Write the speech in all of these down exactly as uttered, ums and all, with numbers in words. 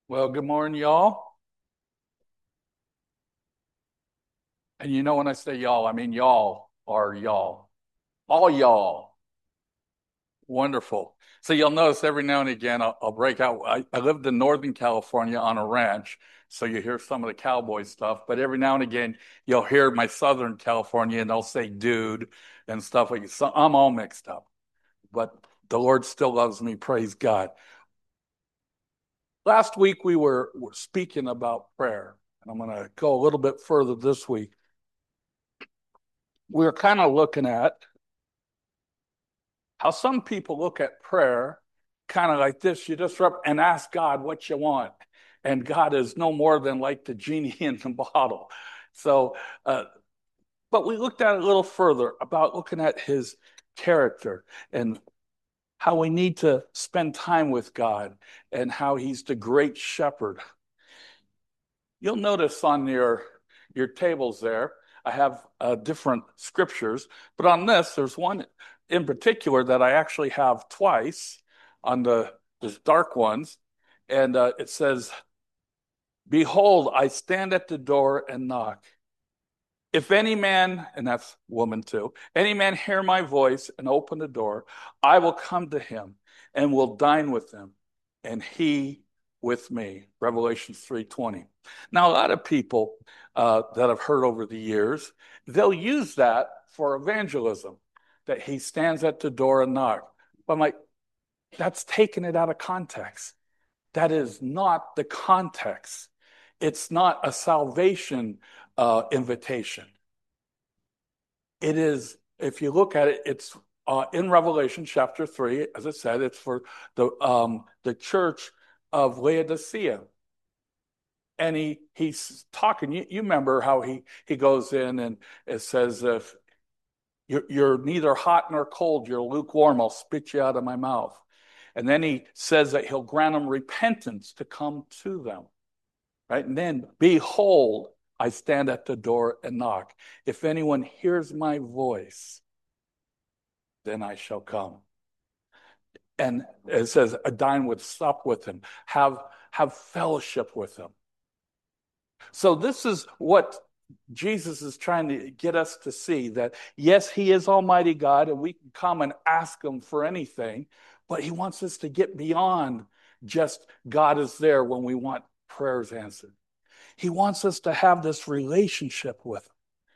Well, good morning, y'all. And you know, when I say y'all, I mean y'all are y'all. All y'all. Wonderful. So you'll notice every now and again, I'll, I'll break out. I, I lived in Northern California on a ranch, so you hear some of the cowboy stuff. But every now and again, you'll hear my Southern California, and they'll say dude and stuff like that. So I'm all mixed up. But the Lord still loves me. Praise God. Last week, we were, were speaking about prayer. And I'm going to go a little bit further this week. We were kind of looking at how some people look at prayer kind of like this. You just rub and ask God what you want. And God is no more than like the genie in the bottle. So, uh, but we looked at it a little further about looking at his character and how we need to spend time with God and how he's the great shepherd. You'll notice on your your tables there, I have uh, different scriptures, but on this, there's one in particular that I actually have twice on the, the dark ones, and uh, it says, "Behold, I stand at the door and knock. If any man," and that's woman too, "any man hear my voice and open the door, I will come to him and will dine with him, and he with me." Revelation three twenty. Now, a lot of people uh, that I've heard over the years, they'll use that for evangelism, that he stands at the door and knocks. But I'm like, that's taking it out of context. That is not the context. It's not a salvation uh, invitation. It is, if you look at it, it's uh, in Revelation chapter three, as I said, it's for the um, the church of Laodicea. And he he's talking. You, you remember how he he goes in and it says, if you're, you're neither hot nor cold, you're lukewarm, I'll spit you out of my mouth. And then he says that he'll grant them repentance to come to them. Right? And then, behold, I stand at the door and knock. If anyone hears my voice, then I shall come. And it says, dine with, sup with him, have, have fellowship with him. So this is what Jesus is trying to get us to see, that yes, he is Almighty God and we can come and ask him for anything, but he wants us to get beyond just God is there when we want prayers answered. He wants us to have this relationship with him.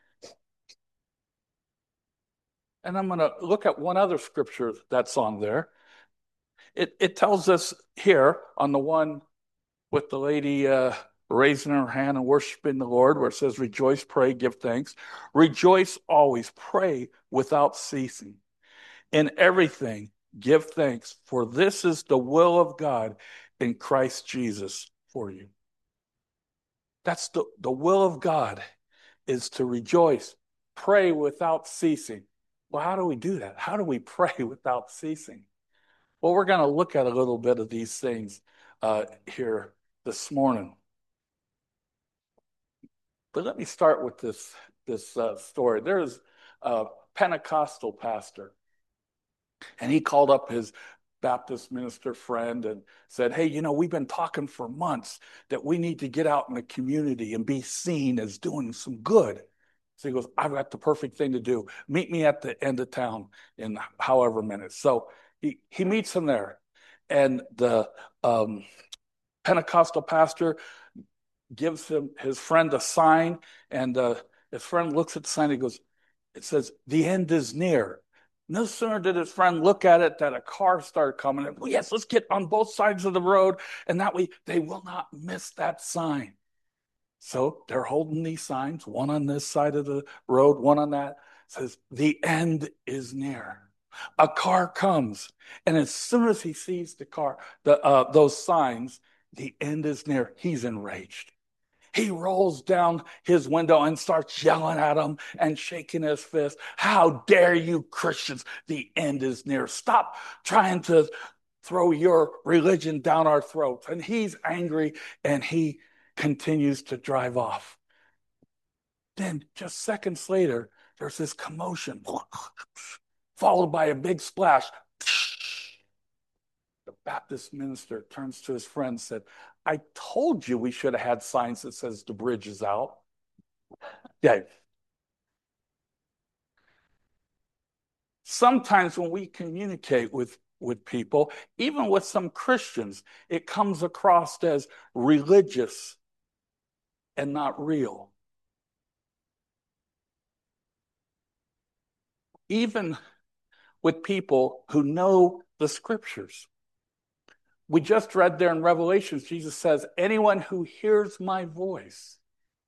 And I'm going to look at one other scripture that's on there. It, it tells us here on the one with the lady uh, raising her hand and worshiping the Lord, where it says, "Rejoice, pray, give thanks. Rejoice always, pray without ceasing. In everything, give thanks, for this is the will of God in Christ Jesus for you." That's the, the will of God, is to rejoice, pray without ceasing. Well, how do we do that? How do we pray without ceasing? Well, we're going to look at a little bit of these things uh, here this morning. But let me start with this this uh, story. There's a Pentecostal pastor, and he called up his Baptist minister friend and said, "Hey, you know, we've been talking for months that we need to get out in the community and be seen as doing some good." So he goes, "I've got the perfect thing to do. Meet me at the end of town in however minutes." So he, he meets him there. And the um, Pentecostal pastor gives him his friend a sign, and uh, his friend looks at the sign. And he goes, "It says the end is near." No sooner did his friend look at it that a car started coming. And, well, yes, let's get on both sides of the road, and that way they will not miss that sign. So they're holding these signs, one on this side of the road, one on that. It says the end is near. A car comes, and as soon as he sees the car, the uh, those signs, the end is near. He's enraged. He rolls down his window and starts yelling at them and shaking his fist. "How dare you, Christians? The end is near. Stop trying to throw your religion down our throats." And he's angry and he continues to drive off. Then, just seconds later, there's this commotion, followed by a big splash. The Baptist minister turns to his friend and said, I told you we should have had signs that says the bridge is out. Yeah. Sometimes when we communicate with, with people, even with some Christians, it comes across as religious and not real. Even with people who know the scriptures. We just read there in Revelations, Jesus says, anyone who hears my voice.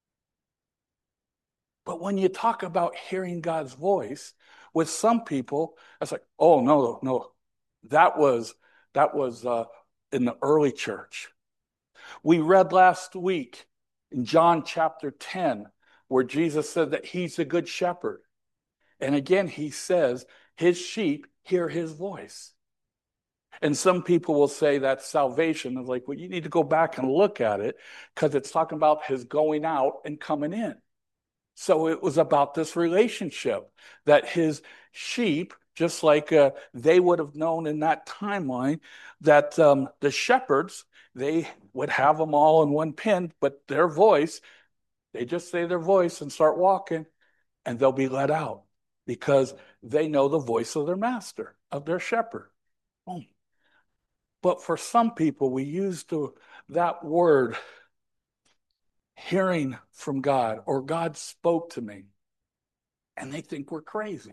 But when you talk about hearing God's voice, with some people, it's like, oh, no, no, that was, that was uh, in the early church. We read last week in John chapter ten, where Jesus said that he's a good shepherd. And again, he says his sheep hear his voice. And some people will say that's salvation. It's like, well, you need to go back and look at it because it's talking about his going out and coming in. So it was about this relationship that his sheep, just like uh, they would have known in that timeline, that um, the shepherds, they would have them all in one pen, but their voice, they just say their voice and start walking, and they'll be let out because they know the voice of their master, of their shepherd. Oh. But for some people, we use the, that word, hearing from God, or God spoke to me, and they think we're crazy.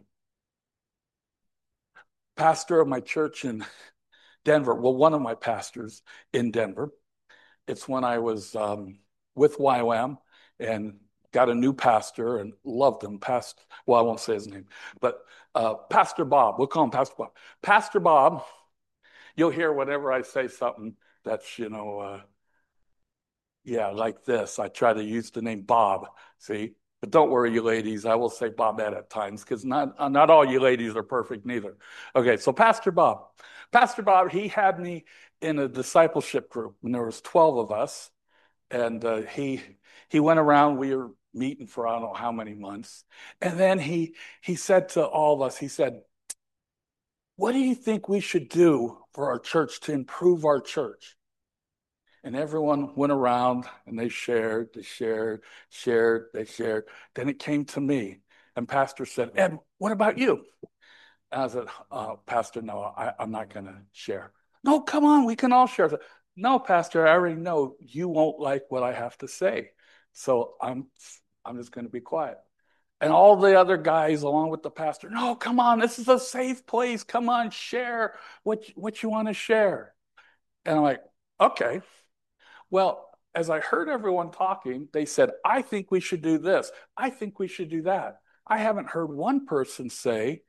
Pastor of my church in Denver, well, one of my pastors in Denver, it's when I was um, with Y W A M and got a new pastor and loved him. Past, well, I won't say his name, but uh, Pastor Bob, we'll call him Pastor Bob. Pastor Bob, you'll hear whenever I say something that's, you know, uh, yeah, like this. I try to use the name Bob, see? But don't worry, you ladies. I will say Bobette at times because not, uh, not all you ladies are perfect neither. Okay, so Pastor Bob. Pastor Bob, he had me in a discipleship group when there was twelve of us. And uh, he he went around, we were meeting for I don't know how many months. And then he he said to all of us, he said, what do you think we should do for our church to improve our church? And everyone went around and they shared, they shared, shared, they shared. Then it came to me. And Pastor said, Ed, what about you? And I said, uh, Pastor, no, I, I'm not going to share. No, come on, we can all share. I said, no, Pastor, I already know you won't like what I have to say. So I'm I'm just going to be quiet. And all the other guys, along with the pastor, no, come on, this is a safe place. Come on, share what, what you want to share. And I'm like, okay. Well, as I heard everyone talking, they said, I think we should do this. I think we should do that. I haven't heard one person say,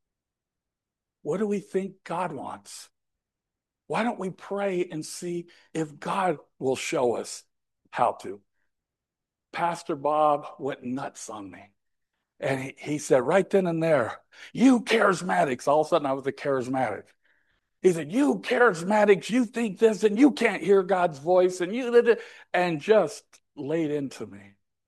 what do we think God wants? Why don't we pray and see if God will show us how to? Pastor Bob went nuts on me. And he, he said right then and there, you charismatics, all of a sudden I was a charismatic. He said, you charismatics, you think this and you can't hear God's voice and you and just laid into me.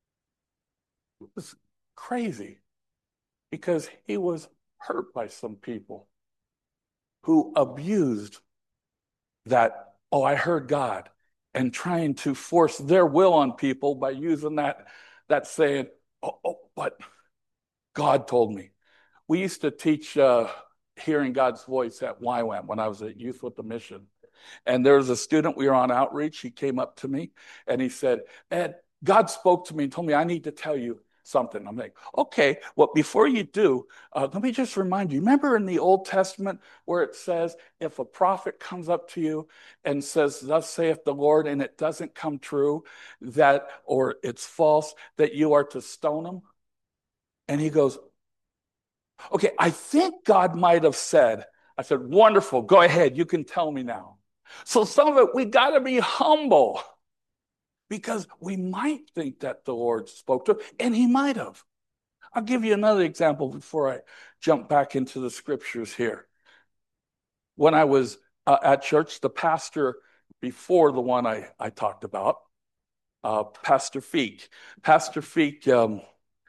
It was crazy because he was hurt by some people who abused that, oh, I heard God, and trying to force their will on people by using that, that saying, oh, oh but God told me. We used to teach uh, hearing God's voice at Y WAM when I was at Youth with the Mission. And there was a student, we were on outreach. He came up to me and he said, Ed, God spoke to me and told me I need to tell you something. I'm like, okay, well, before you do, uh, let me just remind you, remember in the Old Testament where it says, if a prophet comes up to you and says, thus saith the Lord, and it doesn't come true, that, or it's false, that you are to stone him? And he goes, okay, I think God might have said, I said, wonderful, go ahead, you can tell me now. So some of it, we got to be humble because we might think that the Lord spoke to him, and he might have. I'll give you another example before I jump back into the scriptures here. When I was uh, at church, the pastor before the one I, I talked about, uh, Pastor Feek. Pastor Feek, um,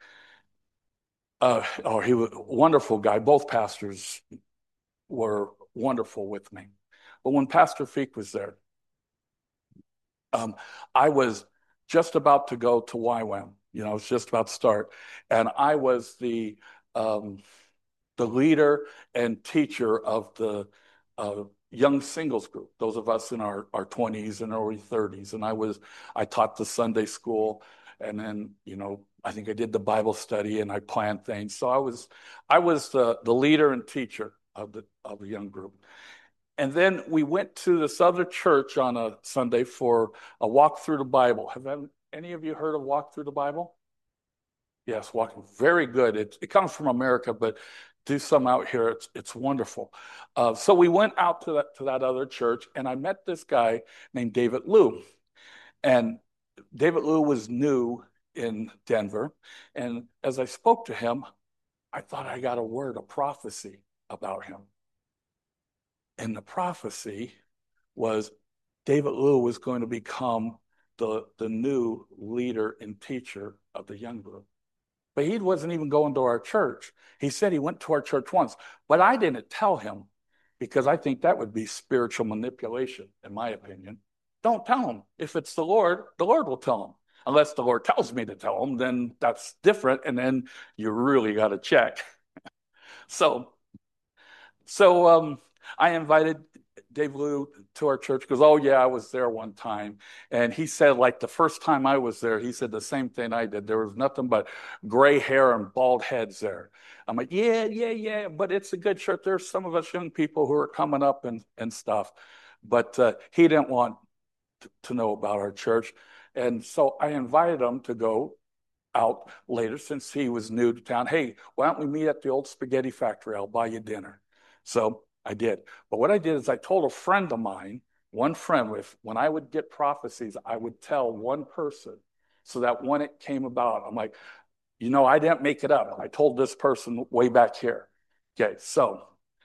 uh, oh, he was a wonderful guy. Both pastors were wonderful with me. But when Pastor Feek was there, Um, I was just about to go to Y WAM. You know, it's just about to start, and I was the um, the leader and teacher of the uh, young singles group. Those of us in our our twenties and early thirties, and I was I taught the Sunday school, and then you know I think I did the Bible study and I planned things. So I was I was the the leader and teacher of the of the young group. And then we went to this other church on a Sunday for a walk through the Bible. Have any of you heard of Walk Through the Bible? Yes, walking. Very good. It, it comes from America, but do some out here. It's it's wonderful. Uh, so we went out to that to that other church, and I met this guy named David Liu. And David Liu was new in Denver. And as I spoke to him, I thought I got a word, a prophecy about him. And the prophecy was David Liu was going to become the, the new leader and teacher of the young group. But he wasn't even going to our church. He said he went to our church once, but I didn't tell him because I think that would be spiritual manipulation, in my opinion. Don't tell him. If it's the Lord, the Lord will tell him. Unless the Lord tells me to tell him, then that's different, and then you really got to check. So so um, I invited Dave Liu to our church because, oh, yeah, I was there one time. And he said, like, the first time I was there, he said the same thing I did. There was nothing but gray hair and bald heads there. I'm like, yeah, yeah, yeah, but it's a good church. There's some of us young people who are coming up and, and stuff. But uh, he didn't want to, to know about our church. And so I invited him to go out later since he was new to town. Hey, why don't we meet at the old spaghetti factory? I'll buy you dinner. So I did. But what I did is I told a friend of mine, one friend, with when I would get prophecies, I would tell one person so that when it came about, I'm like, you know, I didn't make it up. I told this person way back here. Okay, so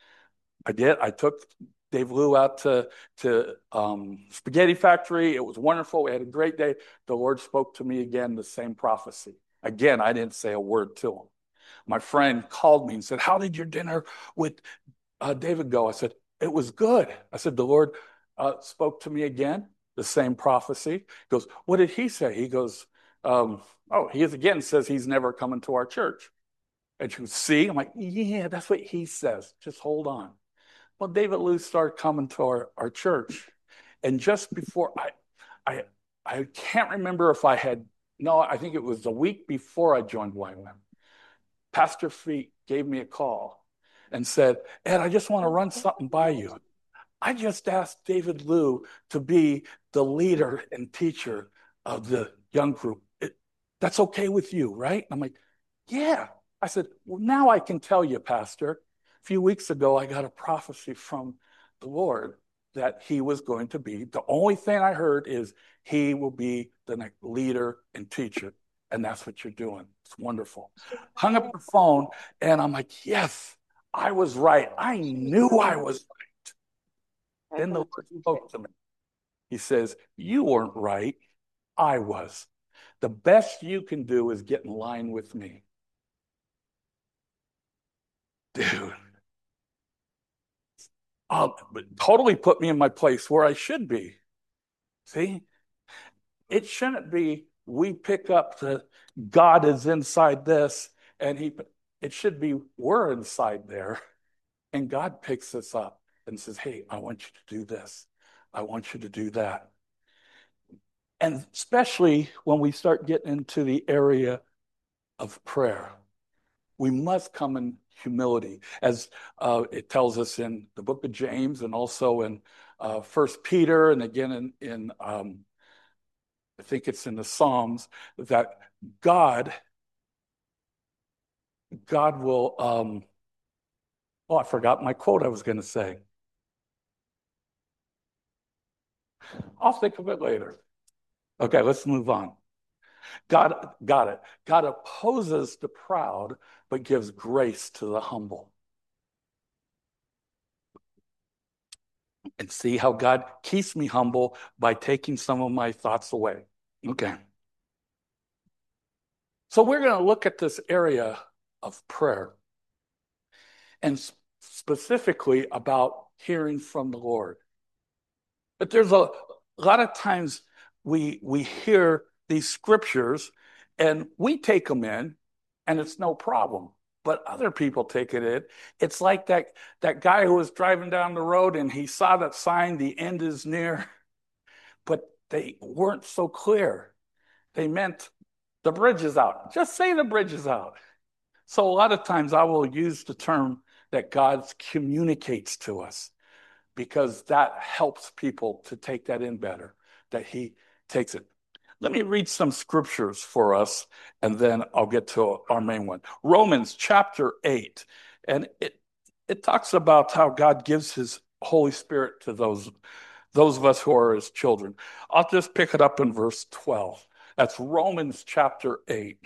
I did. I took Dave Liu out to to um, Spaghetti Factory. It was wonderful. We had a great day. The Lord spoke to me again, the same prophecy. Again, I didn't say a word to him. My friend called me and said, "How did your dinner with uh, David go?" I said, "It was good." I said, "The Lord uh, spoke to me again, the same prophecy." He goes, "What did he say?" He goes, um, "Oh, he is again says he's never coming to our church." And she goes, "See?" I'm like, "Yeah, that's what he says. Just hold on." Well, David Liu started coming to our, our church. And just before I, I, I can't remember if I had, no, I think it was the week before I joined Y WAM. Pastor Feet gave me a call and said, "Ed, I just want to run something by you. I just asked David Liu to be the leader and teacher of the young group. It, that's okay with you, right?" I'm like, "Yeah." I said, "Well, now I can tell you, Pastor. A few weeks ago, I got a prophecy from the Lord that he was going to be. The only thing I heard is he will be the next leader and teacher. And that's what you're doing. It's wonderful." Hung up the phone, and I'm like, "Yes, I was right. I knew I was right." Then the Lord spoke to me. He says, "You weren't right. I was. The best you can do is get in line with me." Dude, uh, totally put me in my place where I should be. See, it shouldn't be we pick up the God is inside this, and he, it should be we're inside there, and God picks us up and says, "Hey, I want you to do this. I want you to do that." And especially when we start getting into the area of prayer, we must come in humility, as uh, it tells us in the book of James and also in uh, First Peter, and again in, in um, I think it's in the Psalms, that God, God will. Um, oh, I forgot my quote I was going to say. I'll think of it later. Okay, let's move on. God got it. God opposes the proud, but gives grace to the humble. And see how God keeps me humble by taking some of my thoughts away. Okay. So we're going to look at this area of prayer and specifically about hearing from the Lord. But there's a, a lot of times we we hear these scriptures and we take them in and it's no problem. But other people take it in. It's like that that guy who was driving down the road and he saw that sign, the end is near, but they weren't so clear. They meant the bridge is out. Just say the bridge is out. So a lot of times I will use the term that God communicates to us because that helps people to take that in better, that he takes it. Let me read some scriptures for us, and then I'll get to our main one. Romans chapter eight, and it, it talks about how God gives his Holy Spirit to those, those of us who are his children. I'll just pick it up in verse twelve. That's Romans chapter eight.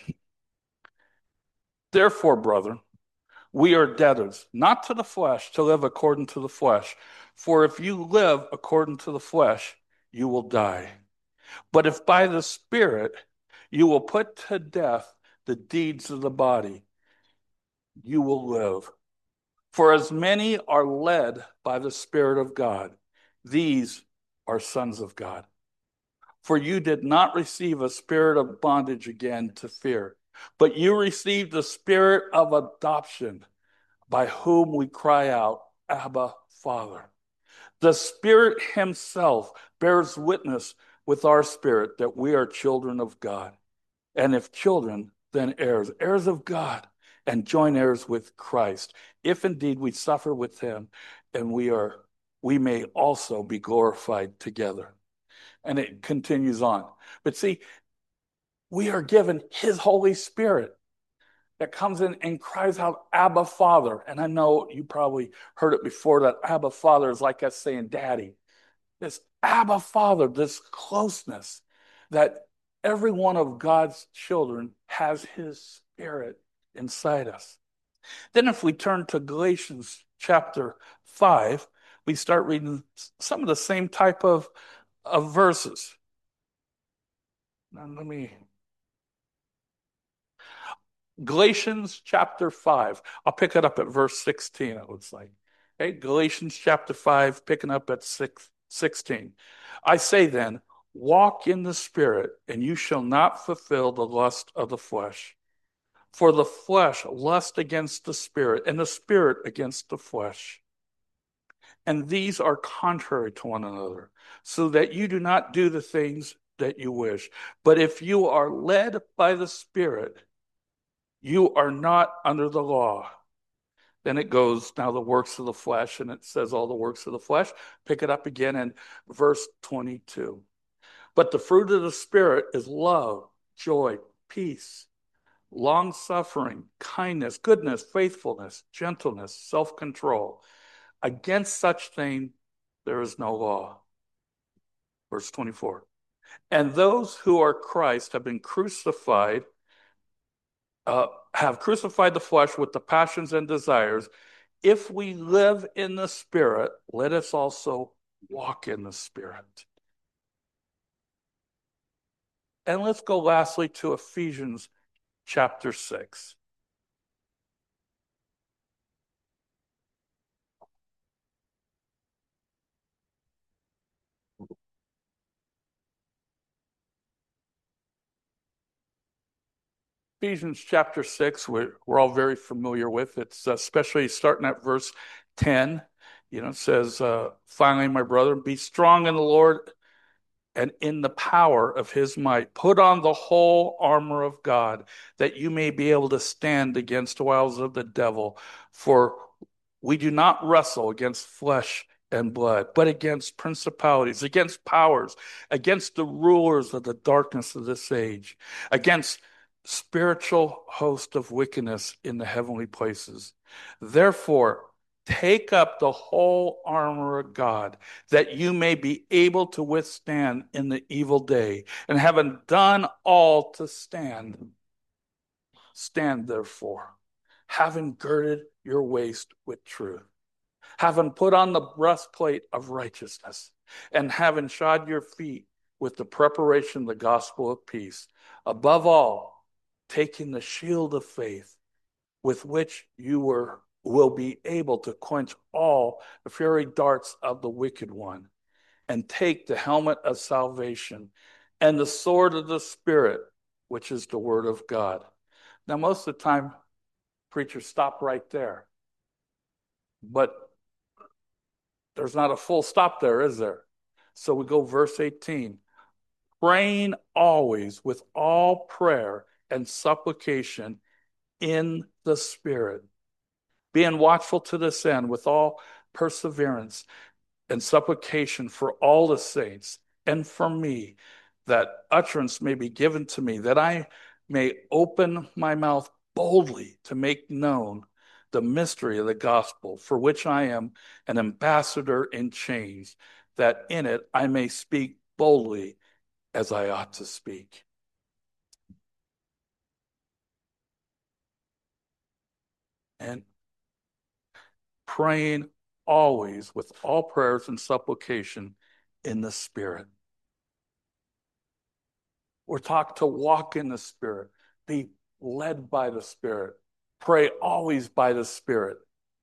Therefore, brethren, we are debtors, not to the flesh, to live according to the flesh. For if you live according to the flesh, you will die. But if by the Spirit you will put to death the deeds of the body, you will live. For as many are led by the Spirit of God, these are sons of God. For you did not receive a spirit of bondage again to fear, but you received the spirit of adoption, by whom we cry out, Abba, Father. The Spirit himself bears witness with our spirit that we are children of God. And if children, then heirs, heirs of God, and joint heirs with Christ, if indeed we suffer with him, and we are, we may also be glorified together. And it continues on. But see, we are given his Holy Spirit that comes in and cries out, Abba, Father. And I know you probably heard it before, that Abba, Father is like us saying daddy. This Abba, Father, this closeness that every one of God's children has his Spirit inside us. Then if we turn to Galatians chapter five, we start reading some of the same type of, of verses. Now let me... Galatians chapter five. I'll pick it up at verse sixteen, it looks like. Okay, Galatians chapter five, picking up at six, sixteen. I say then, walk in the Spirit, and you shall not fulfill the lust of the flesh. For the flesh lusts against the Spirit, and the Spirit against the flesh. And these are contrary to one another, so that you do not do the things that you wish. But if you are led by the Spirit, you are not under the law. Then it goes, now the works of the flesh, and it says all the works of the flesh. Pick it up again in verse twenty-two. But the fruit of the Spirit is love, joy, peace, long-suffering, kindness, goodness, faithfulness, gentleness, self-control. Against such thing there is no law. Verse twenty-four. And those who are Christ have been crucified Uh, have crucified the flesh with the passions and desires. If we live in the Spirit, let us also walk in the Spirit. And let's go lastly to Ephesians chapter six. Ephesians chapter six, we're, we're all very familiar with. It's especially starting at verse ten. You know, it says, uh, finally, my brother, be strong in the Lord and in the power of his might. Put on the whole armor of God, that you may be able to stand against the wiles of the devil. For we do not wrestle against flesh and blood, but against principalities, against powers, against the rulers of the darkness of this age, against spiritual host of wickedness in the heavenly places. Therefore, take up the whole armor of God, that you may be able to withstand in the evil day, and having done all to stand, stand therefore, having girded your waist with truth, having put on the breastplate of righteousness, and having shod your feet with the preparation of the gospel of peace. Above all, taking the shield of faith, with which you were will be able to quench all the fiery darts of the wicked one, and take the helmet of salvation and the sword of the Spirit, which is the word of God. Now, most of the time, preachers stop right there. But there's not a full stop there, is there? So we go verse eighteen. Praying always with all prayer and supplication in the Spirit, being watchful to this end with all perseverance and supplication for all the saints and for me, that utterance may be given to me, that I may open my mouth boldly to make known the mystery of the gospel, for which I am an ambassador in chains, that in it I may speak boldly as I ought to speak. And praying always with all prayers and supplication in the Spirit. We're taught to walk in the Spirit, be led by the Spirit, pray always by the Spirit.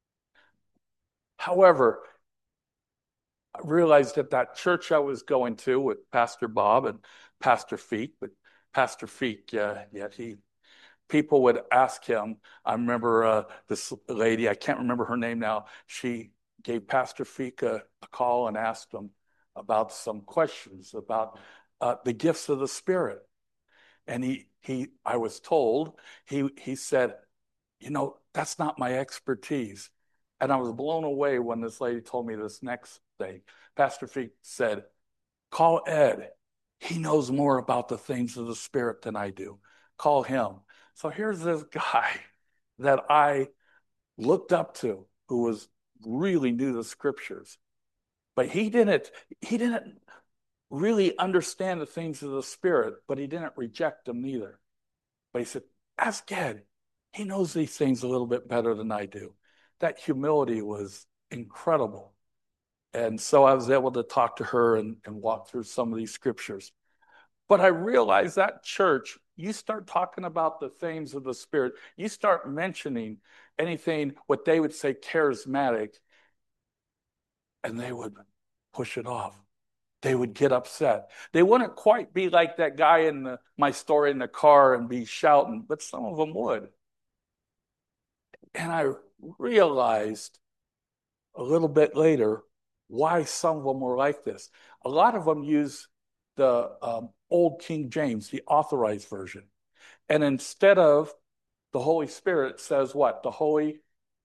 However, I realized at that church I was going to with Pastor Bob and Pastor Feek, but Pastor Feek, yeah, yeah, he people would ask him. I remember uh, this lady, I can't remember her name now. She gave Pastor Feek a, a call and asked him about some questions about uh, the gifts of the Spirit. And he, he, I was told, he, he said, you know, that's not my expertise. And I was blown away when this lady told me this next thing. Pastor Feek said, call Ed. He knows more about the things of the Spirit than I do. Call him. So here's this guy that I looked up to who was really knew the scriptures. But he didn't, he didn't really understand the things of the Spirit, but he didn't reject them either. But he said, ask Ed. He knows these things a little bit better than I do. That humility was incredible. And so I was able to talk to her and, and walk through some of these scriptures. But I realized that church, you start talking about the things of the Spirit, you start mentioning anything, what they would say charismatic, and they would push it off. They would get upset. They wouldn't quite be like that guy in the, my story in the car and be shouting, but some of them would. And I realized a little bit later why some of them were like this. A lot of them use the um, old King James, the authorized version. And instead of the Holy Spirit, it says what? The Holy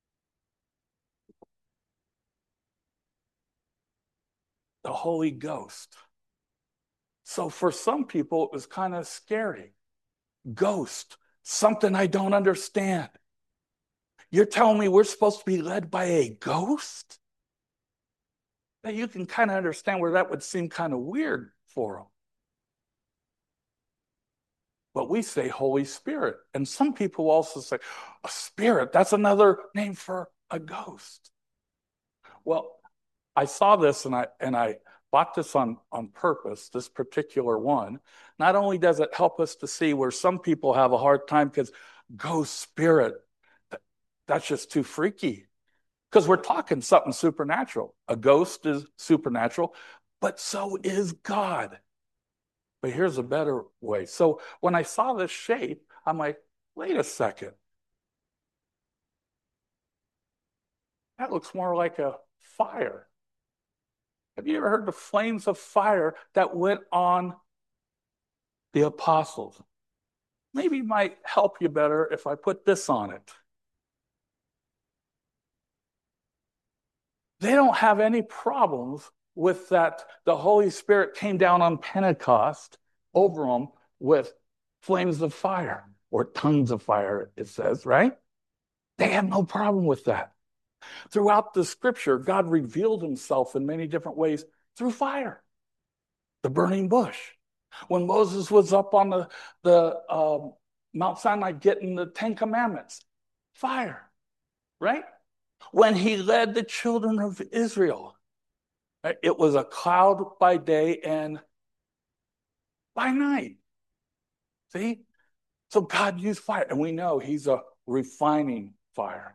the Holy Ghost. So for some people, it was kind of scary. Ghost, something I don't understand. You're telling me we're supposed to be led by a ghost? Now you can kind of understand where that would seem kind of weird for them. But we say Holy Spirit. And some people also say, a spirit, that's another name for a ghost. Well, I saw this and I and I bought this on, on purpose, this particular one. Not only does it help us to see where some people have a hard time because ghost spirit, that's just too freaky. Because we're talking something supernatural. A ghost is supernatural, but so is God. But here's a better way. So when I saw this shape, I'm like, wait a second. That looks more like a fire. Have you ever heard the flames of fire that went on the apostles? Maybe it might help you better if I put this on it. They don't have any problems with that. The Holy Spirit came down on Pentecost over them with flames of fire or tongues of fire, it says, right? They have no problem with that. Throughout the scripture, God revealed himself in many different ways through fire. The burning bush. When Moses was up on the, the um, Mount Sinai getting the Ten Commandments, fire, right? When he led the children of Israel, right? It was a cloud by day and by night. See? So God used fire, and we know he's a refining fire.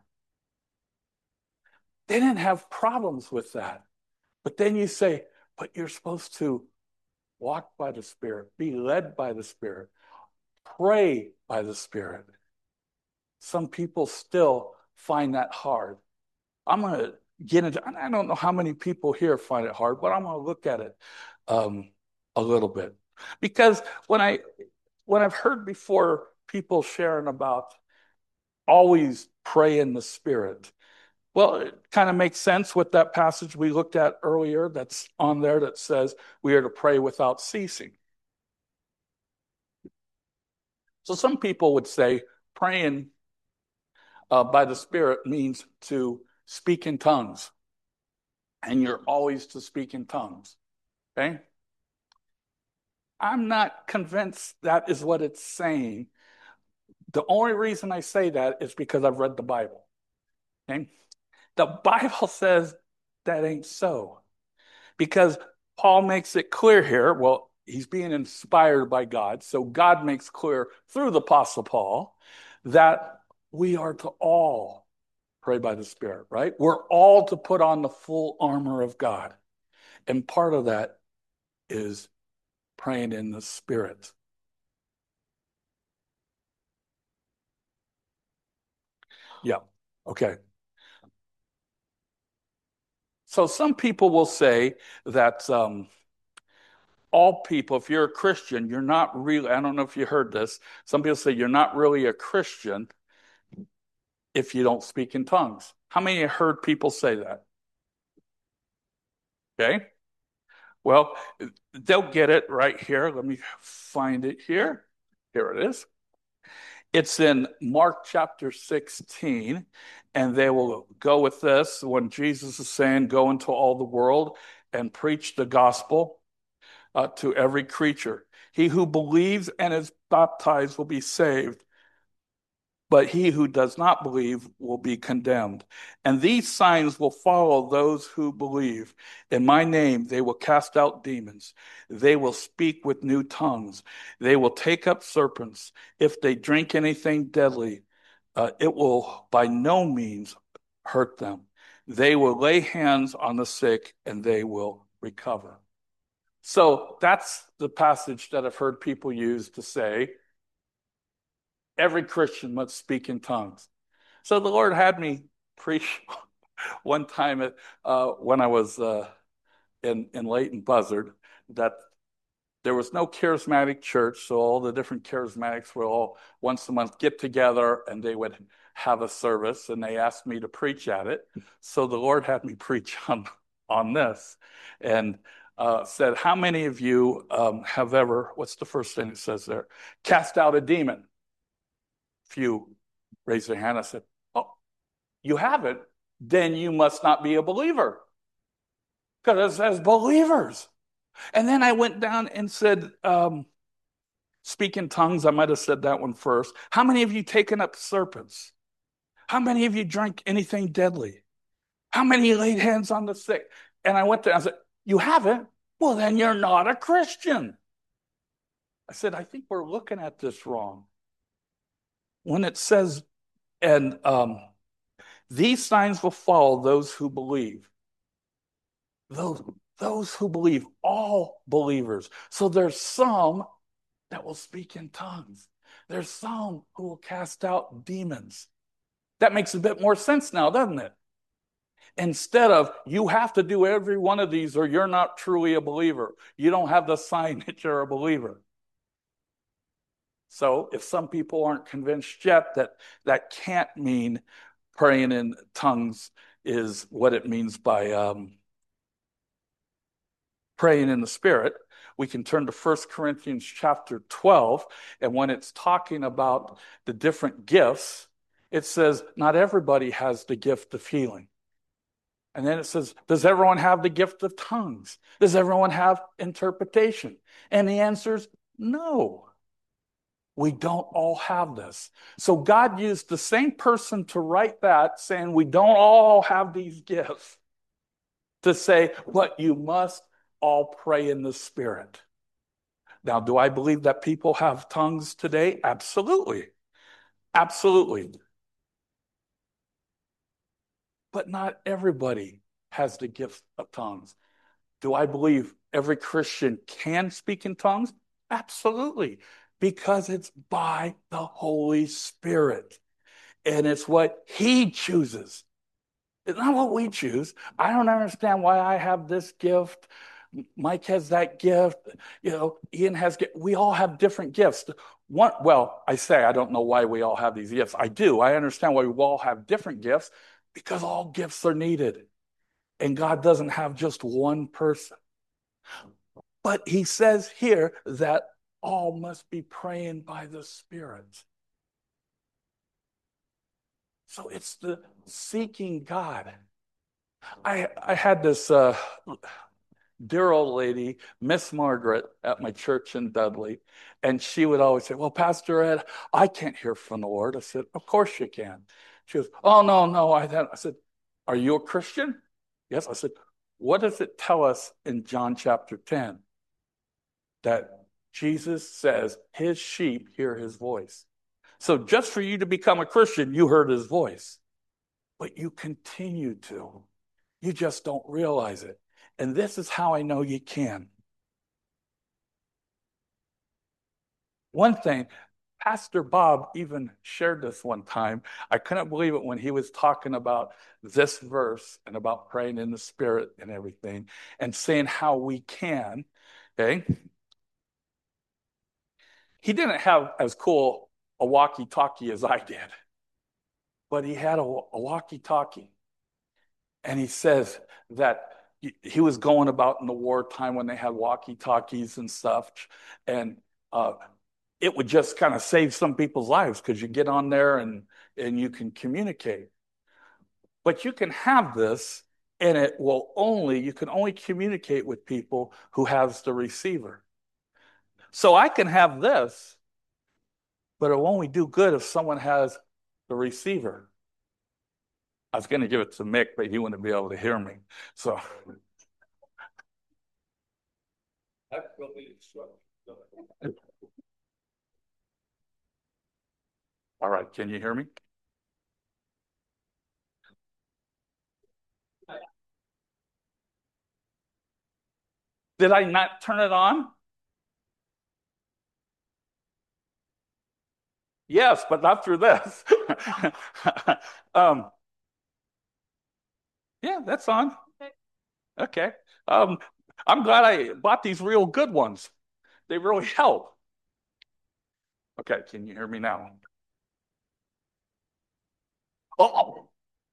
They didn't have problems with that. But then you say, but you're supposed to walk by the Spirit, be led by the Spirit, pray by the Spirit. Some people still find that hard. I'm going to get into, I don't know how many people here find it hard, but I'm going to look at it um, a little bit. Because when I when I've heard before people sharing about always pray in the Spirit, well, it kind of makes sense with that passage we looked at earlier that's on there that says we are to pray without ceasing. So some people would say praying uh, by the Spirit means to speak in tongues, and you're always to speak in tongues. Okay? I'm not convinced that is what it's saying. The only reason I say that is because I've read the Bible. Okay? The Bible says that ain't so. Because Paul makes it clear here, well, he's being inspired by God, so God makes clear through the Apostle Paul that we are to all pray by the Spirit, right? We're all to put on the full armor of God. And part of that is praying in the Spirit. Yeah, okay. So some people will say that um, all people, if you're a Christian, you're not really, I don't know if you heard this, some people say you're not really a Christian if you don't speak in tongues. How many have heard people say that? Okay. Well, they'll get it right here. Let me find it here. Here it is. It's in Mark chapter sixteen, and they will go with this when Jesus is saying, go into all the world and preach the gospel uh, to every creature. He who believes and is baptized will be saved, but he who does not believe will be condemned. And these signs will follow those who believe. In my name, they will cast out demons. They will speak with new tongues. They will take up serpents. If they drink anything deadly, uh, it will by no means hurt them. They will lay hands on the sick and they will recover. So that's the passage that I've heard people use to say, every Christian must speak in tongues. So the Lord had me preach one time at, uh, when I was uh, in, in Leighton Buzzard that there was no charismatic church, so all the different charismatics would all once a month get together and they would have a service, and they asked me to preach at it. So the Lord had me preach on, on this and uh, said, how many of you um, have ever, what's the first thing it says there? Cast out a demon. If you raise their hand, I said, oh, you haven't? Then you must not be a believer. Because it says believers. And then I went down and said, um, speak in tongues. I might have said that one first. How many of you taken up serpents? How many of you drank anything deadly? How many laid hands on the sick? And I went there and I said, you haven't? Well, then you're not a Christian. I said, I think we're looking at this wrong. When it says, and um, these signs will follow those who believe. Those, those who believe, all believers. So there's some that will speak in tongues. There's some who will cast out demons. That makes a bit more sense now, doesn't it? Instead of, you have to do every one of these or you're not truly a believer. You don't have the sign that you're a believer. So if some people aren't convinced yet that that can't mean praying in tongues is what it means by um, praying in the Spirit, we can turn to First Corinthians chapter twelve. And when it's talking about the different gifts, it says not everybody has the gift of healing. And then it says, does everyone have the gift of tongues? Does everyone have interpretation? And the answer is no. We don't all have this. So God used the same person to write that, saying we don't all have these gifts, to say, but you must all pray in the Spirit. Now, do I believe that people have tongues today? Absolutely. Absolutely. But not everybody has the gift of tongues. Do I believe every Christian can speak in tongues? Absolutely, because it's by the Holy Spirit. And it's what he chooses. It's not what we choose. I don't understand why I have this gift. Mike has that gift. You know, Ian has, we all have different gifts. One, well, I say I don't know why we all have these gifts. I do. I understand why we all have different gifts because all gifts are needed. And God doesn't have just one person. But he says here that all must be praying by the Spirit. So it's the seeking God. I I had this uh, dear old lady, Miss Margaret, at my church in Dudley, and she would always say, "Well, Pastor Ed, I can't hear from the Lord." I said, "Of course you can." She goes, "Oh no, no." I I said, "Are you a Christian?" Yes. I said, "What does it tell us in John chapter ten that Jesus says his sheep hear his voice?" So just for you to become a Christian, you heard his voice, but you continue to. You just don't realize it. And this is how I know you can. One thing, Pastor Bob even shared this one time. I couldn't believe it when he was talking about this verse and about praying in the Spirit and everything and saying how we can. Okay. He didn't have as cool a walkie-talkie as I did, but he had a, a walkie-talkie. And he says that he was going about in the wartime when they had walkie-talkies and stuff. And uh, it would just kind of save some people's lives because you get on there and, and you can communicate. But you can have this, and it will only, you can only communicate with people who has the receiver. So I can have this, but it will only do good if someone has the receiver. I was going to give it to Mick, but he wouldn't be able to hear me. So. All right, can you hear me? Did I not turn it on? Yes, but not through this. um, yeah, that's on. Okay. Um, I'm glad I bought these real good ones. They really help. Okay, can you hear me now? Oh,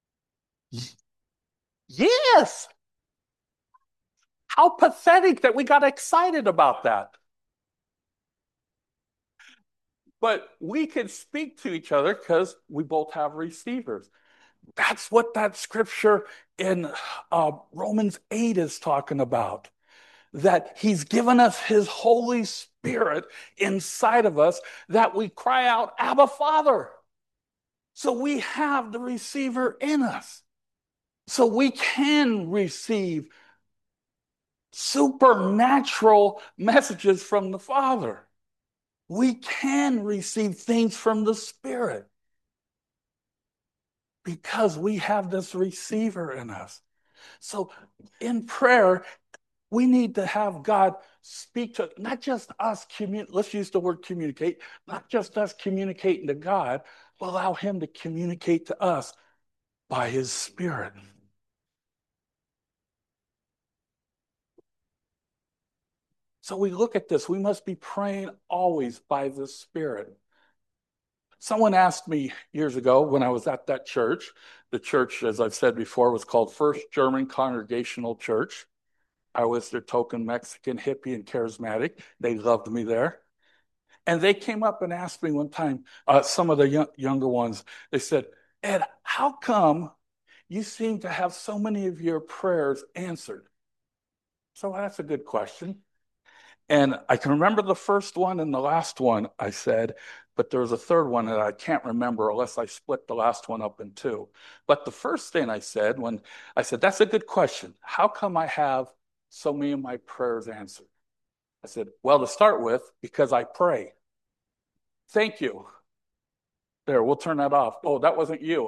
yes. How pathetic that we got excited about that. But we can speak to each other because we both have receivers. That's what that scripture in uh, Romans eight is talking about. That he's given us his Holy Spirit inside of us that we cry out, Abba, Father. So we have the receiver in us. So we can receive supernatural messages from the Father. We can receive things from the Spirit because we have this receiver in us. So in prayer, we need to have God speak to not just us communicate. Let's use the word communicate, not just us communicating to God, but allow him to communicate to us by his Spirit. So we look at this. We must be praying always by the Spirit. Someone asked me years ago when I was at that church. The church, as I've said before, was called First German Congregational Church. I was their token Mexican hippie and charismatic. They loved me there. And they came up and asked me one time, uh, some of the young, younger ones, they said, Ed, how come you seem to have so many of your prayers answered? So that's a good question. And I can remember the first one and the last one I said, but there was a third one that I can't remember unless I split the last one up in two. But the first thing I said when I said, that's a good question. How come I have so many of my prayers answered? I said, well, to start with, because I pray. Thank you. There, we'll turn that off. Oh, that wasn't you.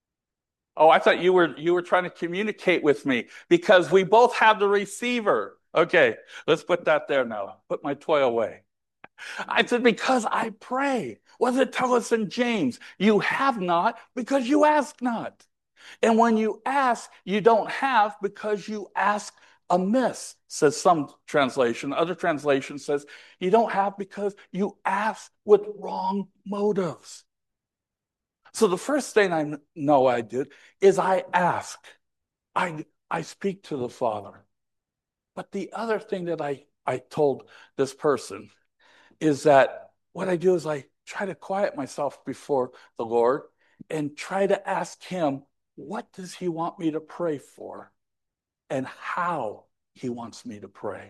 Oh, I thought you were you were trying to communicate with me because we both have the receiver. Okay, let's put that there now. Put my toy away. I said, because I pray. What does it tell us in James? You have not because you ask not. And when you ask, you don't have because you ask amiss, says some translation. Other translation says you don't have because you ask with wrong motives. So the first thing I know I did is I ask. I, I speak to the Father. But the other thing that I, I told this person is that what I do is I try to quiet myself before the Lord and try to ask him, what does he want me to pray for and how he wants me to pray?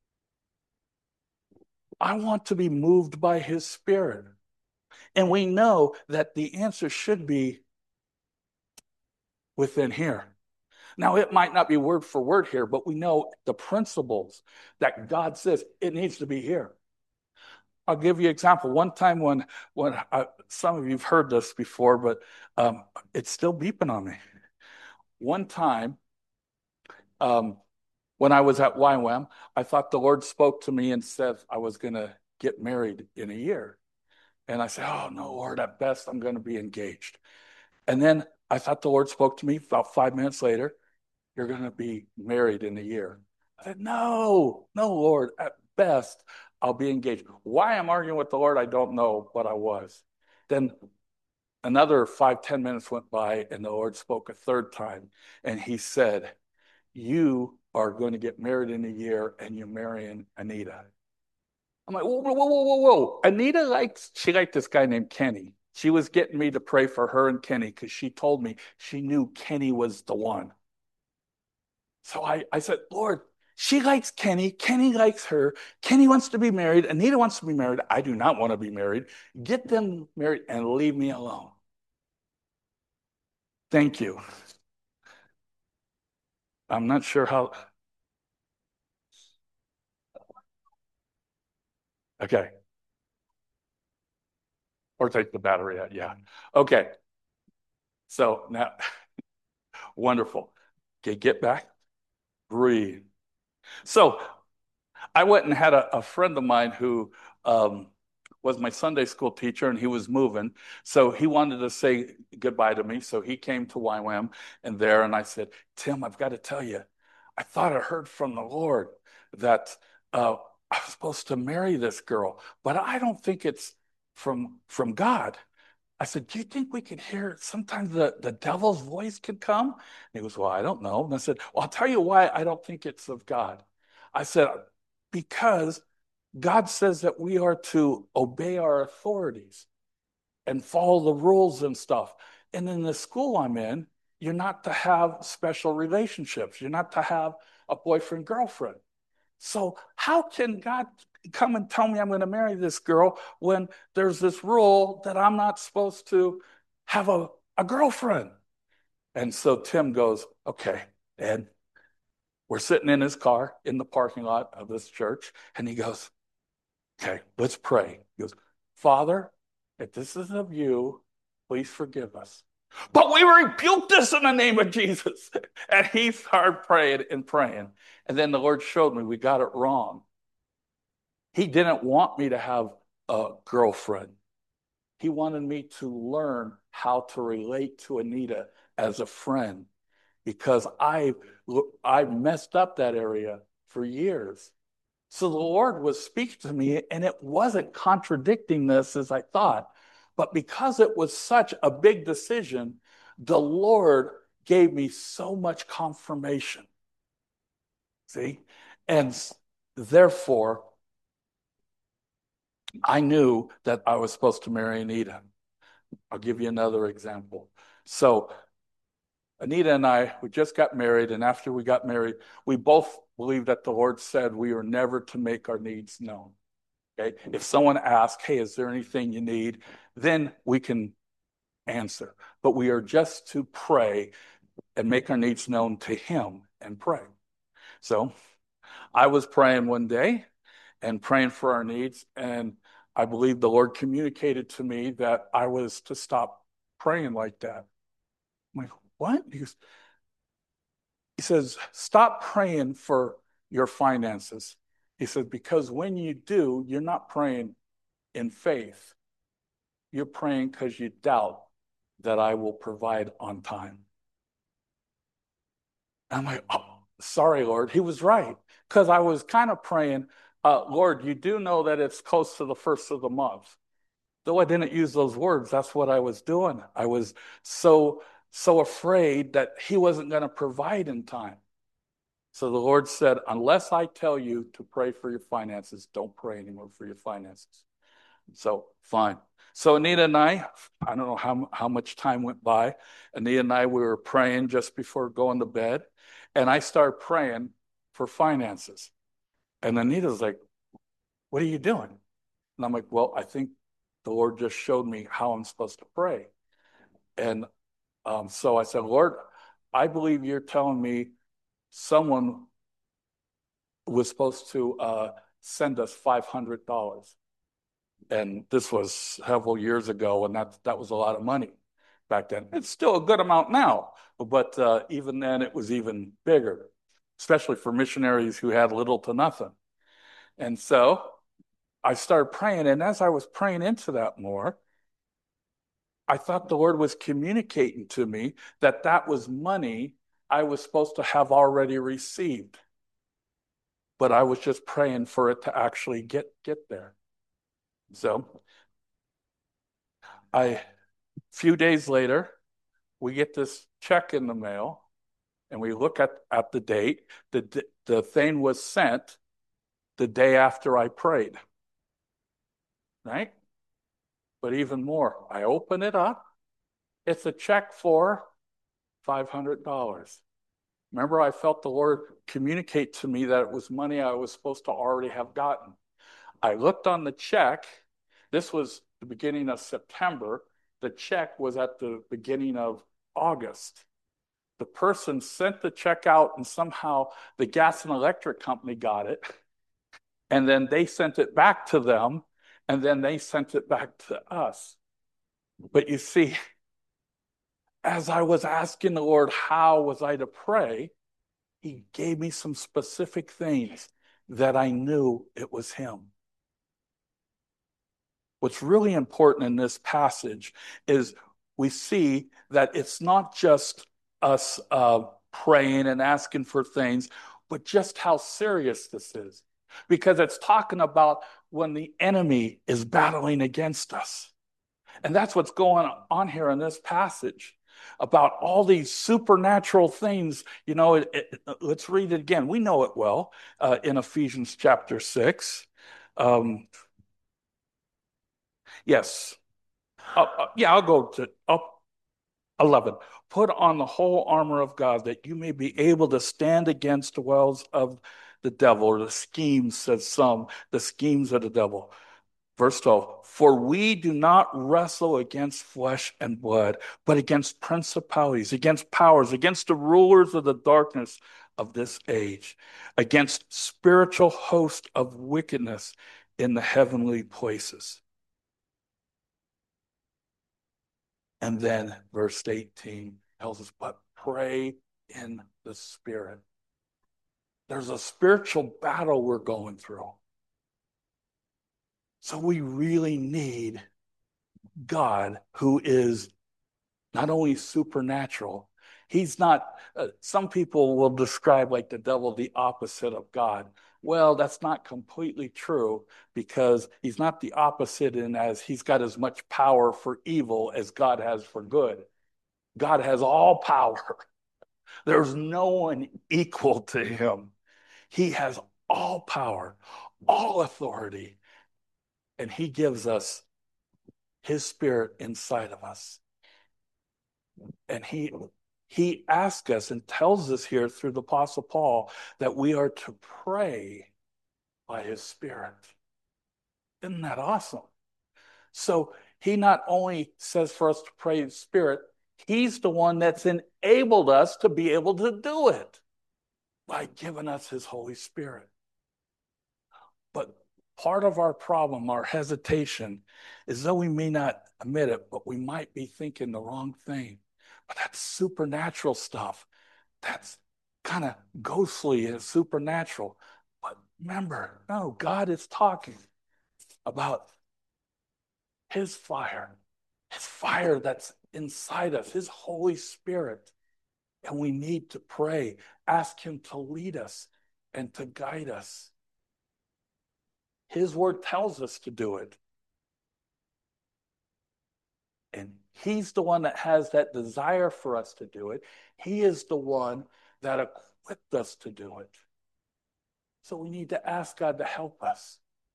I want to be moved by his spirit. And we know that the answer should be within here. Now, it might not be word for word here, but we know the principles that God says it needs to be here. I'll give you an example. One time when when I, some of you've heard this before, but um, it's still beeping on me. One time, um, when I was at Y WAM, I thought the Lord spoke to me and said I was going to get married in a year. And I said, oh, no, Lord, at best, I'm going to be engaged. And then I thought the Lord spoke to me about five minutes later, you're going to be married in a year. I said, no, no, Lord, at best, I'll be engaged. Why I'm arguing with the Lord, I don't know, but I was. Then another five, ten minutes went by, and the Lord spoke a third time, and he said, you are going to get married in a year, and you're marrying Anita. I'm like, whoa, whoa, whoa, whoa, whoa. Anita likes, she liked this guy named Kenny. She was getting me to pray for her and Kenny because she told me she knew Kenny was the one. So I, I said, Lord, she likes Kenny. Kenny likes her. Kenny wants to be married. Anita wants to be married. I do not want to be married. Get them married and leave me alone. Thank you. I'm not sure how. Okay. Or take the battery out. Yeah. Okay. So now, wonderful. Okay, get back, breathe. So I went and had a, a friend of mine who um, was my Sunday school teacher, and he was moving. So he wanted to say goodbye to me. So he came to Y WAM and there, and I said, Tim, I've got to tell you, I thought I heard from the Lord that uh, I was supposed to marry this girl, but I don't think it's from from God. I said, do you think we could hear sometimes the, the devil's voice could come? And he goes, well, I don't know. And I said, well, I'll tell you why I don't think it's of God. I said, because God says that we are to obey our authorities and follow the rules and stuff. And in the school I'm in, you're not to have special relationships. You're not to have a boyfriend, girlfriend. So how can God come and tell me I'm going to marry this girl when there's this rule that I'm not supposed to have a, a girlfriend? And so Tim goes, okay, Ed, we're sitting in his car in the parking lot of this church. And he goes, okay, let's pray. He goes, Father, if this is of you, please forgive us. But we rebuke this in the name of Jesus. And he started praying and praying. And then the Lord showed me we got it wrong. He didn't want me to have a girlfriend. He wanted me to learn how to relate to Anita as a friend because I, I messed up that area for years. So the Lord was speaking to me, and it wasn't contradicting this as I thought. But because it was such a big decision, the Lord gave me so much confirmation. See? And therefore, I knew that I was supposed to marry Anita. I'll give you another example. So Anita and I, we just got married, and after we got married, we both believed that the Lord said we are never to make our needs known. Okay? If someone asks, hey, is there anything you need? Then we can answer. But we are just to pray and make our needs known to Him and pray. So I was praying one day and praying for our needs, and I believe the Lord communicated to me that I was to stop praying like that. I'm like, what? He goes, He says, stop praying for your finances. He said, because when you do, you're not praying in faith. You're praying because you doubt that I will provide on time. I'm like, oh, sorry, Lord. He was right. Because I was kind of praying, uh, Lord, you do know that it's close to the first of the month. Though I didn't use those words, that's what I was doing. I was so, so afraid that he wasn't going to provide in time. So the Lord said, unless I tell you to pray for your finances, don't pray anymore for your finances. So fine. So Anita and I, I don't know how, how much time went by. Anita and I, we were praying just before going to bed. And I started praying for finances. And Anita's like, what are you doing? And I'm like, well, I think the Lord just showed me how I'm supposed to pray. And um, so I said, Lord, I believe you're telling me someone was supposed to uh, send us five hundred dollars. And this was several years ago, and that, that was a lot of money back then. It's still a good amount now, but uh, even then it was even bigger, especially for missionaries who had little to nothing. And so I started praying, and as I was praying into that more, I thought the Lord was communicating to me that that was money I was supposed to have already received. But I was just praying for it to actually get, get there. So I, a few days later, we get this check in the mail, and we look at, at the date. The, the thing was sent the day after I prayed, right? But even more, I open it up. It's a check for five hundred dollars. Remember, I felt the Lord communicate to me that it was money I was supposed to already have gotten. I looked on the check. This was the beginning of September. The check was at the beginning of August. The person sent the check out, and somehow the gas and electric company got it. And then they sent it back to them, and then they sent it back to us. But you see, as I was asking the Lord, how was I to pray? He gave me some specific things that I knew it was him. What's really important in this passage is we see that it's not just us uh, praying and asking for things, but just how serious this is. Because it's talking about when the enemy is battling against us. And that's what's going on here in this passage about all these supernatural things. You know, it, it, let's read it again. We know it well uh, in Ephesians chapter six. Um, yes. Uh, uh, yeah, I'll go to up eleven. Put on the whole armor of God that you may be able to stand against the wiles of the devil, or the schemes, says some, the schemes of the devil. Verse twelve, for we do not wrestle against flesh and blood, but against principalities, against powers, against the rulers of the darkness of this age, against spiritual hosts of wickedness in the heavenly places. And then verse eighteen tells us, but pray in the Spirit. There's a spiritual battle we're going through. So we really need God, who is not only supernatural, he's not, uh, some people will describe like the devil the opposite of God. Well, that's not completely true, because he's not the opposite in as he's got as much power for evil as God has for good. God has all power. There's no one equal to him. He has all power, all authority, and he gives us his Spirit inside of us. And he he asks us and tells us here through the Apostle Paul that we are to pray by his Spirit. Isn't that awesome? So he not only says for us to pray his Spirit, he's the one that's enabled us to be able to do it by giving us his Holy Spirit. But part of our problem, our hesitation, is though we may not admit it, but we might be thinking the wrong thing. But that's supernatural stuff. That's kind of ghostly and supernatural. But remember, no, God is talking about his fire, his fire that's inside us, his Holy Spirit. And we need to pray, ask him to lead us and to guide us. His word tells us to do it. And he's the one that has that desire for us to do it. He is the one that equipped us to do it. So we need to ask God to help us.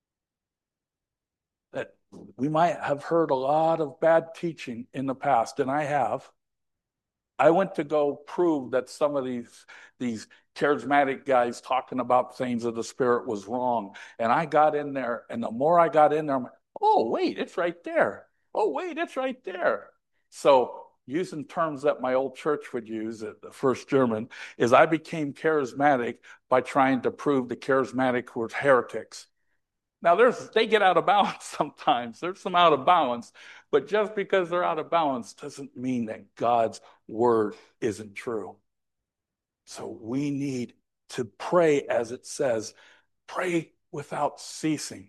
That we might have heard a lot of bad teaching in the past, and I have. I went to go prove that some of these these charismatic guys talking about things of the Spirit was wrong. And I got in there, and the more I got in there, I'm like, oh, wait, it's right there. Oh, wait, it's right there. So using terms that my old church would use at the First German is I became charismatic by trying to prove the charismatic were heretics. Now, there's they get out of balance sometimes. There's some out of balance, but just because they're out of balance doesn't mean that God's word isn't true. So we need to pray as it says, pray without ceasing.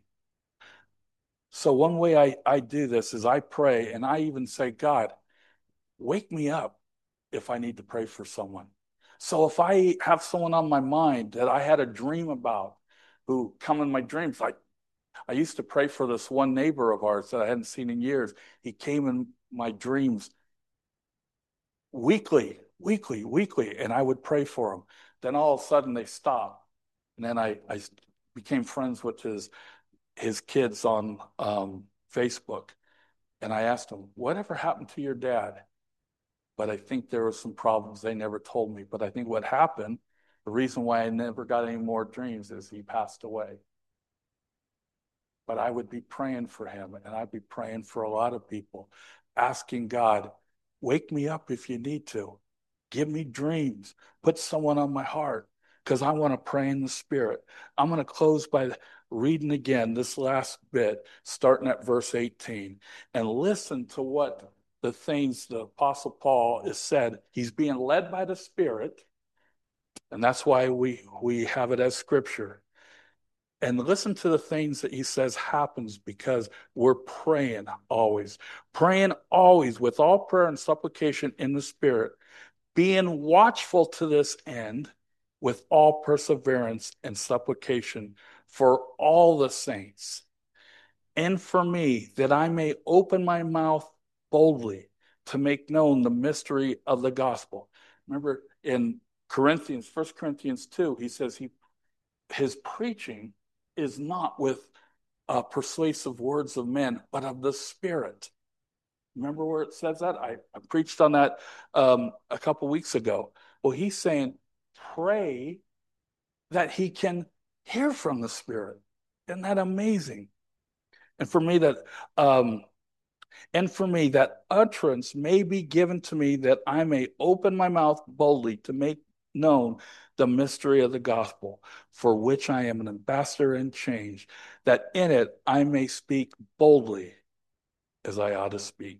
So one way I, I do this is I pray and I even say, God, wake me up if I need to pray for someone. So if I have someone on my mind that I had a dream about who come in my dreams, like I used to pray for this one neighbor of ours that I hadn't seen in years. He came in my dreams weekly, weekly, weekly, and I would pray for him. Then all of a sudden they stopped. And then I, I became friends with his his kids on um, Facebook. And I asked him, whatever happened to your dad? But I think there were some problems they never told me. But I think what happened, the reason why I never got any more dreams is he passed away. But I would be praying for him, and I'd be praying for a lot of people, asking God, wake me up if you need to. Give me dreams. Put someone on my heart, because I want to pray in the Spirit. I'm going to close by reading again this last bit, starting at verse eighteen, and listen to what the things the Apostle Paul has said. He's being led by the Spirit, and that's why we, we have it as Scripture. And listen to the things that he says happens because we're praying always. Praying always with all prayer and supplication in the Spirit, being watchful to this end with all perseverance and supplication for all the saints, and for me, that I may open my mouth boldly to make known the mystery of the gospel. Remember in Corinthians, First Corinthians two, he says he his preaching is not with uh, persuasive words of men, but of the Spirit. Remember where it says that? I, I preached on that um, a couple weeks ago. Well, he's saying, pray that he can hear from the Spirit. Isn't that amazing? And for me, that um, and for me that utterance may be given to me that I may open my mouth boldly to make known the mystery of the gospel, for which I am an ambassador in chains, that in it I may speak boldly as I ought to speak.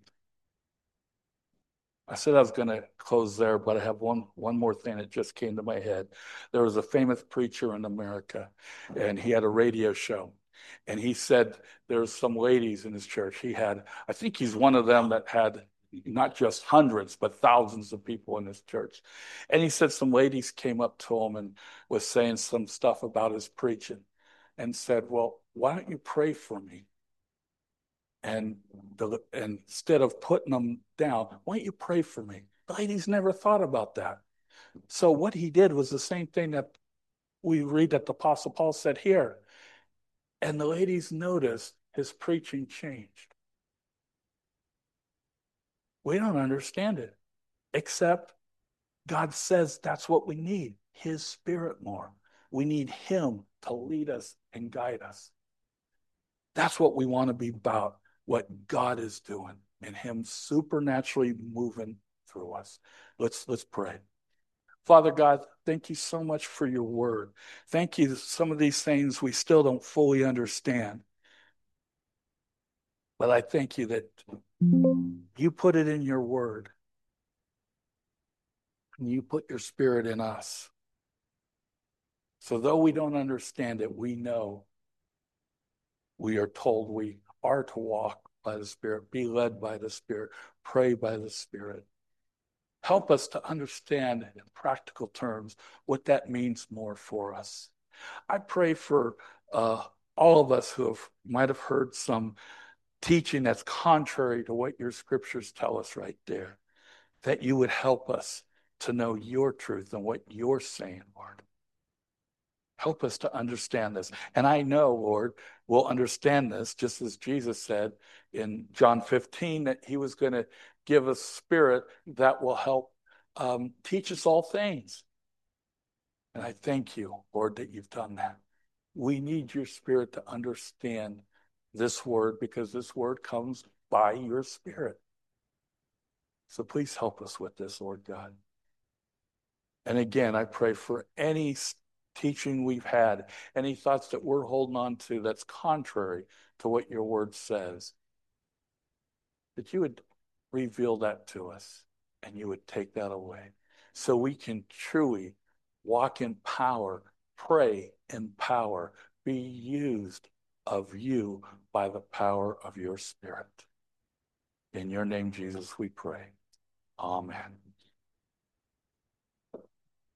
I said I was going to close there, but I have one one more thing that just came to my head. There was a famous preacher in America, and he had a radio show. And he said there's some ladies in his church. He had, I think he's one of them that had not just hundreds, but thousands of people in his church. And he said some ladies came up to him and was saying some stuff about his preaching and said, well, why don't you pray for me? And, the, and instead of putting them down, why don't you pray for me? The ladies never thought about that. So what he did was the same thing that we read that the Apostle Paul said here. And the ladies noticed his preaching changed. We don't understand it, except God says that's what we need, his Spirit more. We need him to lead us and guide us. That's what we want to be about, what God is doing and him supernaturally moving through us. Let's, let's pray. Father God, thank you so much for your word. Thank you. Some of these things we still don't fully understand. But I thank you that you put it in your word. And you put your Spirit in us. So though we don't understand it, we know we are told we are to walk by the Spirit, be led by the Spirit, pray by the Spirit. Help us to understand in practical terms what that means more for us. I pray for uh, all of us who have might have heard some teaching that's contrary to what your scriptures tell us right there, that you would help us to know your truth and what you're saying, Lord. Help us to understand this. And I know, Lord, we'll understand this just as Jesus said in John fifteen that he was going to give us spirit that will help um, teach us all things. And I thank you, Lord, that you've done that. We need your spirit to understand this word because this word comes by your spirit. So please help us with this, Lord God. And again, I pray for any teaching we've had, any thoughts that we're holding on to that's contrary to what your word says, that you would reveal that to us and you would take that away so we can truly walk in power, pray in power, be used of you by the power of your spirit. In your name, Jesus, we pray. Amen.